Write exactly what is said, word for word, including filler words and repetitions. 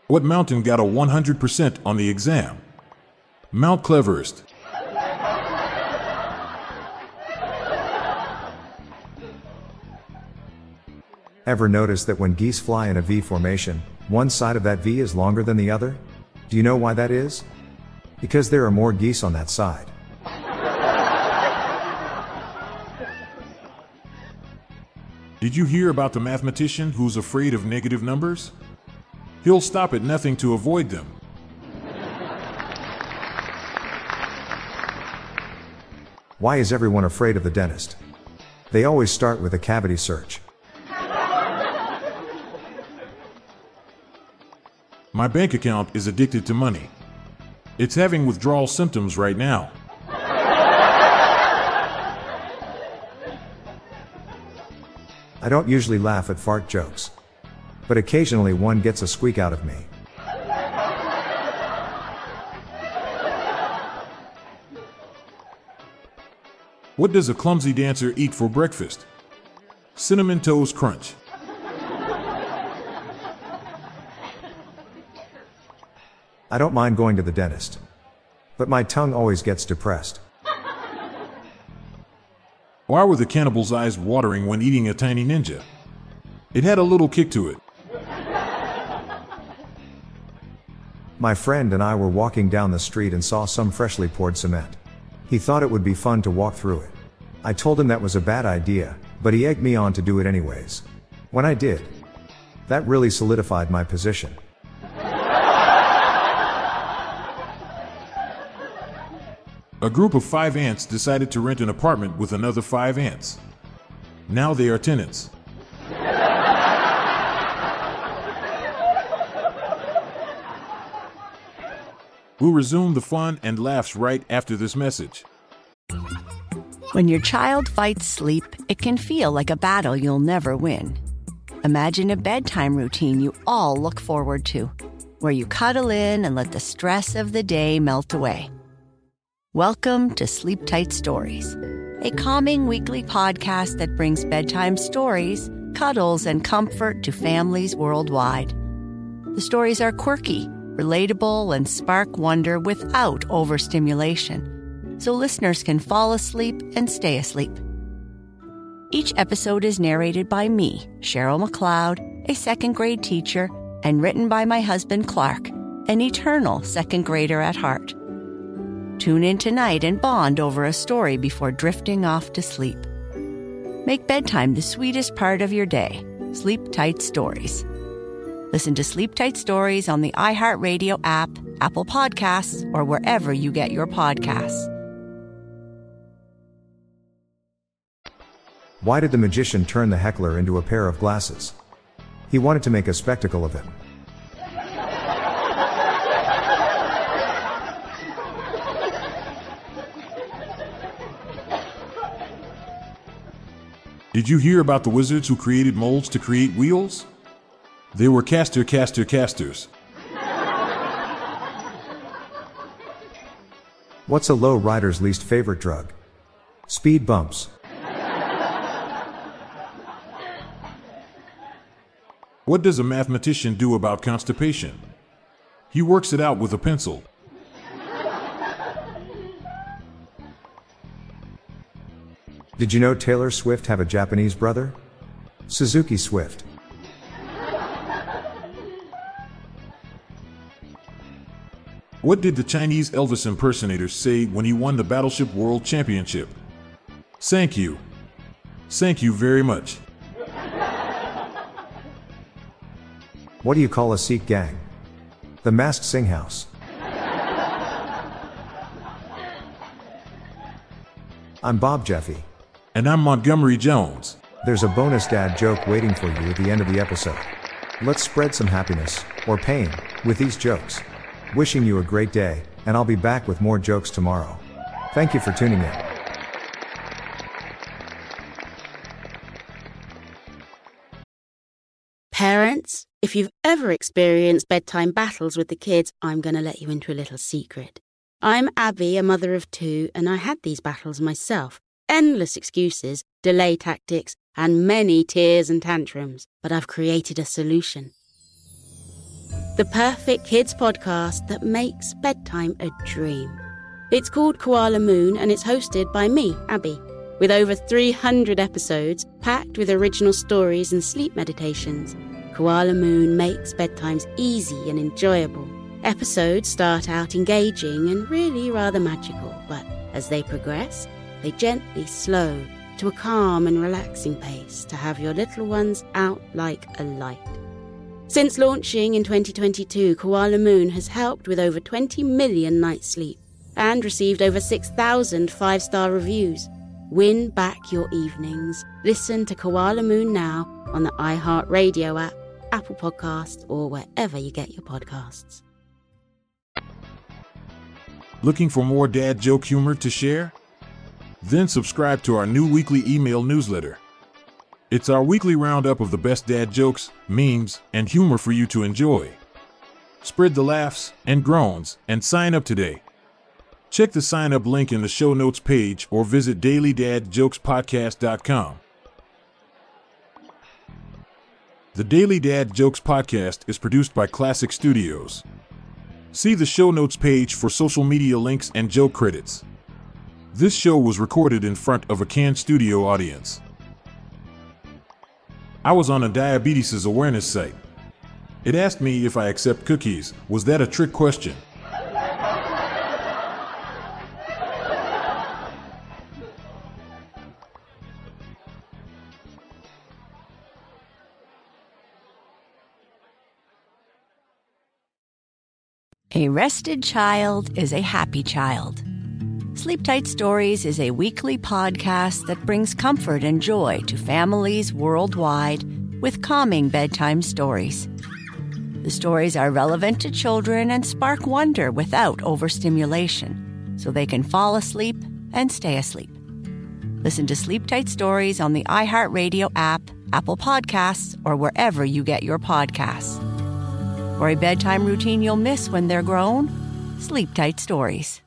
What mountain got a one hundred percent on the exam? Mount Cleverest. Ever notice that when geese fly in a V formation, one side of that V is longer than the other? Do you know why that is? Because there are more geese on that side. Did you hear about the mathematician who's afraid of negative numbers? He'll stop at nothing to avoid them. Why is everyone afraid of the dentist? They always start with a cavity search. My bank account is addicted to money. It's having withdrawal symptoms right now. I don't usually laugh at fart jokes, but occasionally one gets a squeak out of me. What does a clumsy dancer eat for breakfast? Cinnamon Toast Crunch. I don't mind going to the dentist, but my tongue always gets depressed. Why were the cannibal's eyes watering when eating a tiny ninja? It had a little kick to it. My friend and I were walking down the street and saw some freshly poured cement. He thought it would be fun to walk through it. I told him that was a bad idea, but he egged me on to do it anyways. When I did, that really solidified my position. A group of five ants decided to rent an apartment with another five ants. Now they are tenants. We'll resume the fun and laughs right after this message. When your child fights sleep, it can feel like a battle you'll never win. Imagine a bedtime routine you all look forward to, where you cuddle in and let the stress of the day melt away. Welcome to Sleep Tight Stories, a calming weekly podcast that brings bedtime stories, cuddles, and comfort to families worldwide. The stories are quirky, relatable, and spark wonder without overstimulation, so listeners can fall asleep and stay asleep. Each episode is narrated by me, Cheryl McLeod, a second grade teacher, and written by my husband Clark, an eternal second grader at heart. Tune in tonight and bond over a story before drifting off to sleep. Make bedtime the sweetest part of your day. Sleep Tight Stories. Listen to Sleep Tight Stories on the iHeartRadio app, Apple Podcasts, or wherever you get your podcasts. Why did the magician turn the heckler into a pair of glasses? He wanted to make a spectacle of him. Did you hear about the wizards who created molds to create wheels? They were caster, caster, casters. What's a low rider's least favorite drug? Speed bumps. What does a mathematician do about constipation? He works it out with a pencil. Did you know Taylor Swift have a Japanese brother? Suzuki Swift. What did the Chinese Elvis impersonator say when he won the Battleship World Championship? Thank you. Thank you very much. What do you call a Sikh gang? The Masked Sing House. I'm Bob Jeffy. And I'm Montgomery Jones. There's a bonus dad joke waiting for you at the end of the episode. Let's spread some happiness, or pain, with these jokes. Wishing you a great day, and I'll be back with more jokes tomorrow. Thank you for tuning in. Parents, if you've ever experienced bedtime battles with the kids, I'm going to let you into a little secret. I'm Abby, a mother of two, and I had these battles myself. Endless excuses, delay tactics, and many tears and tantrums. But I've created a solution. the perfect kids podcast that makes bedtime a dream. It's called Koala Moon and it's hosted by me, Abby, with over three hundred episodes packed with original stories and sleep meditations. Koala Moon makes bedtimes easy and enjoyable. Episodes start out engaging and really rather magical, but as they progress, they gently slow to a calm and relaxing pace to have your little ones out like a light. Since launching in twenty twenty-two, Koala Moon has helped with over twenty million nights sleep and received over six thousand five-star reviews. Win back your evenings. Listen to Koala Moon now on the iHeartRadio app, Apple Podcasts, or wherever you get your podcasts. Looking for more dad joke humor to share? Then subscribe to our new weekly email newsletter. It's our weekly roundup of the best dad jokes, memes, and humor for you to enjoy. Spread the laughs and groans and sign up today. Check the sign up link in the show notes page or visit daily dad jokes podcast dot com. The Daily Dad Jokes Podcast is produced by Classic Studios. See the show notes page for social media links and joke credits. This show was recorded in front of a canned studio audience. I was on a diabetes awareness site. It asked me if I accept cookies. Was that a trick question? A rested child is a happy child. Sleep Tight Stories is a weekly podcast that brings comfort and joy to families worldwide with calming bedtime stories. The stories are relevant to children and spark wonder without overstimulation, so they can fall asleep and stay asleep. Listen to Sleep Tight Stories on the iHeartRadio app, Apple Podcasts, or wherever you get your podcasts. For a bedtime routine you'll miss when they're grown, Sleep Tight Stories.